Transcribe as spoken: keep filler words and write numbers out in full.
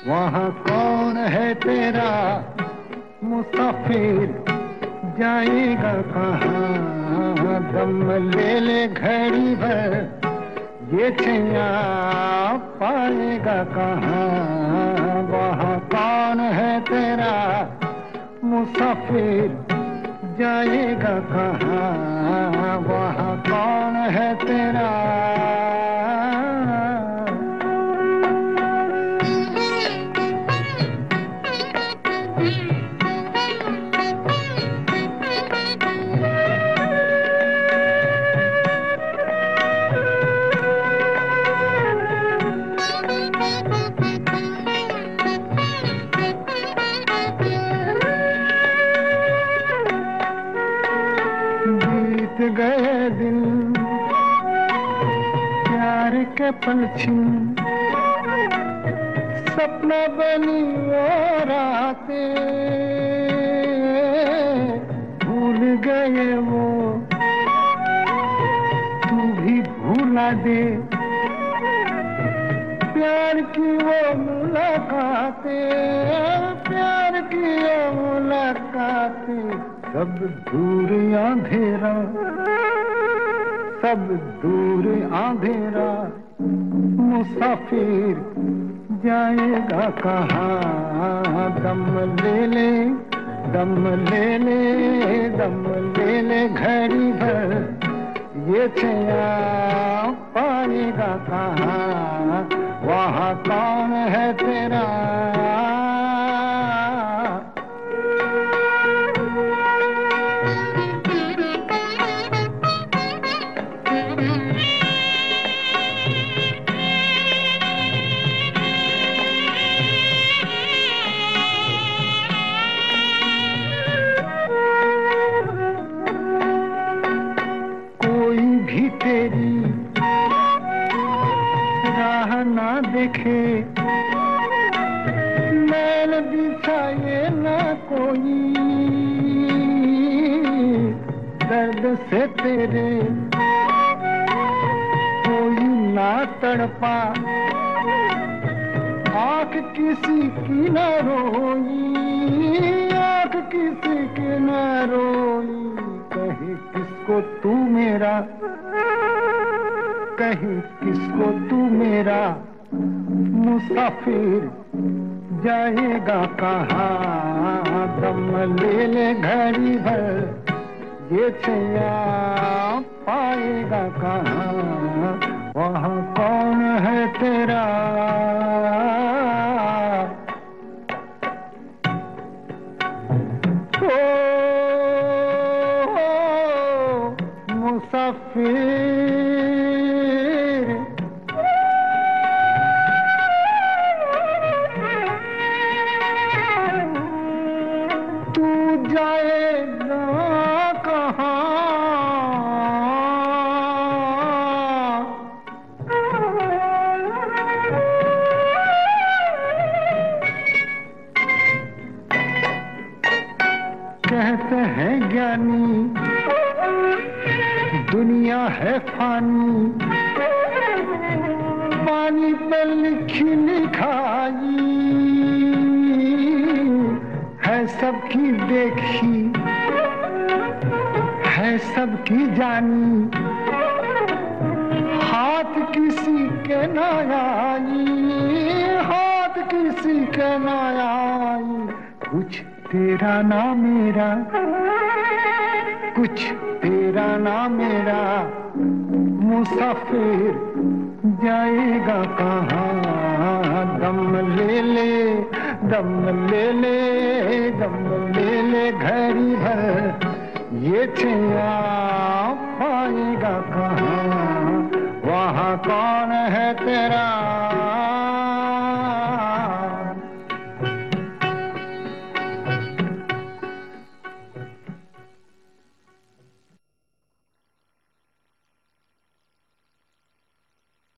वहाँ कौन है तेरा मुसाफिर, जाएगा कहाँ, दम ले ले घड़ी भर, ये छैया पाएगा कहाँ। वहाँ कौन है तेरा मुसाफिर, जाएगा कहाँ, वहाँ कौन है तेरा। गए दिन प्यार के पल छिन, सपना बनी वो रातें, भूल गए वो तू भी भूला दे, प्यार की वो मुलाकातें, प्यार की वो मुलाकातें, सब दूर अंधेरा, सब दूर अंधेरा, मुसाफिर जाएगा कहाँ, दम ले ले, दम ले ले, दम ले ले घड़ी भर, ये छैया पाएगा कहाँ, वहाँ कौन है तेरा। तेरी राह ना देखे, मैल बिछाए ना कोई, दर्द से तेरे कोई ना तड़पा, आँख किसी की ना रोई, आँख किसी की ना रोई, कहे किसको तू मेरा, कहीं किसको तू मेरा मुसाफिर, जाएगा कहाँ, दम ले ले घड़ी भर, ये छैया पाएगा कहाँ, वहाँ कौन है तेरा। ओ मुसाफिर जाएगा कहाँ, कहते हैं ज्ञानी दुनिया है फानी, पानी पर लिखी लिखाई है, सबकी देखी है, सबकी जानी, हाथ किसी के न आई, हाथ किसी के न आई, कुछ तेरा ना मेरा, कुछ तेरा ना मेरा, मुसाफिर जाएगा कहाँ, दम ले ले, दम ले ले, दम ले ले घड़ी भर, ये छैया पाएगा कहाँ, वहाँ कौन है तेरा।